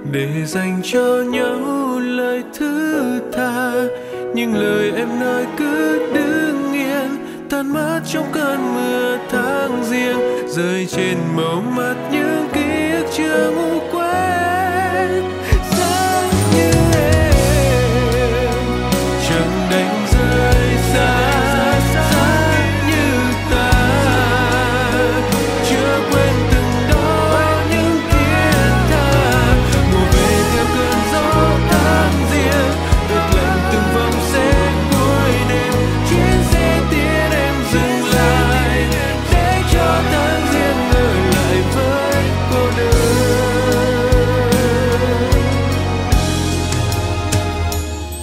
để dành cho nhau lời thứ tha. Nhưng lời em nói cứ đứng yên, tan mất trong cơn mưa tháng giêng, rơi trên màu mắt những ký ức chưa ngủ quên.